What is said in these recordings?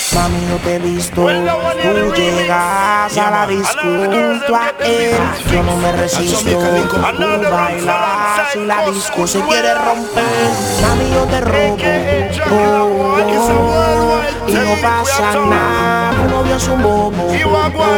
Mami, yo te he visto, tú llegas a la disco junto a él. Yo no me resisto, tú bailas y la disco se quiere romper. Mami, yo te robo, y no pasa nada. Tu novio es un bobo, y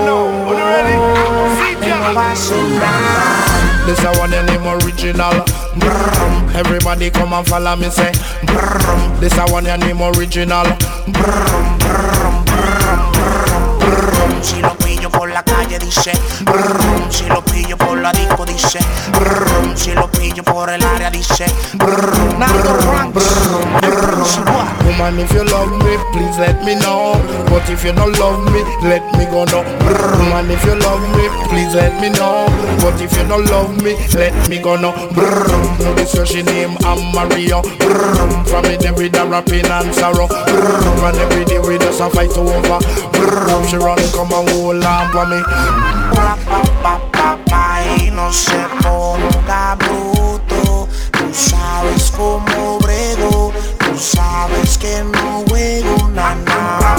no va a hacer nada. This a one your name original. Brrrm. Everybody come and follow me say brrrm. This a one your name original. Brrrm, brrrm, brrrm, brrrm, brrrm. Si lo pillo por la calle dice brrrm. Si lo pillo por la disco dice brrrm. Si lo pillo por el área dice brrrm. Brrrm, brrrm, brrrm. Woman, if you love me, please let me know. But if you don't love me, let me go now. Woman, if you love me, please let me know. But if you don't love me, let me go now. Brrrm. This is she name, I'm Mario. Brrrm. From me there with the rapping and sorrow. Brrrm. And every day we just a fight over. Brrrm. She run come and hold on for me. Y no se ponga bruto. Tú sabes cómo brego. Tú sabes que no juego nada.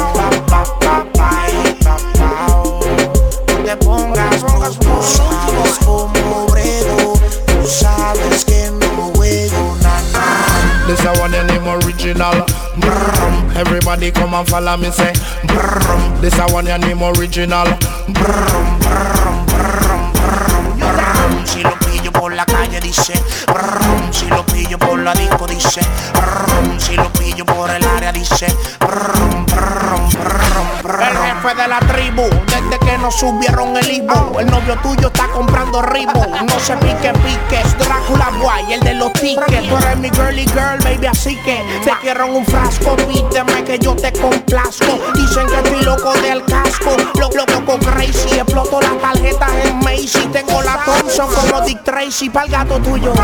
No te pongas bruto. Tú sabes cómo brego. Tú sabes que no juego nada. This a one your name original. Brrrm. Everybody come and follow me say brrrm. This a one your name original. Brrrm, brrrm, brrrm, brrrm, brrrm. Si lo pillo por la calle dice brrrm. Si lo pillo por la disco dice brrrm. Si lo pillo por el área dice brrrm, brrrm, brrrm, brrrm. El jefe de la tribu, desde que nos subieron el Ibu. El novio tuyo está comprando Ribu. No se pique, es Drácula Boy, el de los tickets. Tú eres mi girly girl, baby, así que te quiero en un frasco. Pídeme que yo te complazco. Dicen que estoy loco del casco. Loco crazy, exploto las tarjetas en Macy. Tengo la Thompson como Dick Tracy pa'l gato tuyo.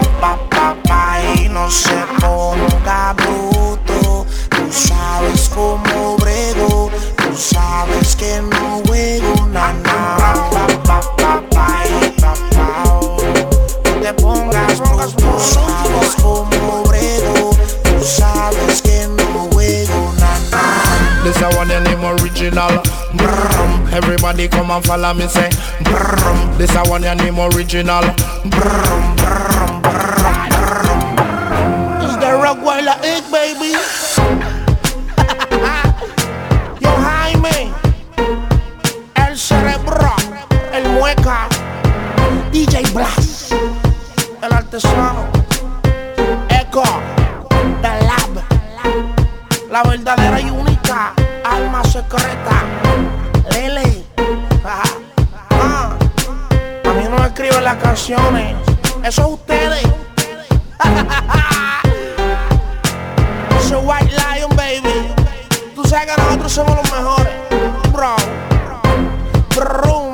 Y no se ponga bruto. Tú sabes cómo brego. Tú sabes que no juego nada. No te pongas bruto. Tú sabes cómo brego. Tú sabes que no juego nada. This a one your name original. Brrrm. Everybody come and follow me say brrrm. This a one your name original. Brrrm, brrrm, brrrm, brrrm. It's the Rockweiler Inc, baby. Yo Jaime, el cerebro, el mueca, DJ Blas, el artesano, Echo, The Lab, la verdadera y única alma secreta, Lele. A mí no me escriben las canciones, eso es ustedes. Ese White Lion, baby. Tú sabes que nosotros somos los mejores, bro. Brum.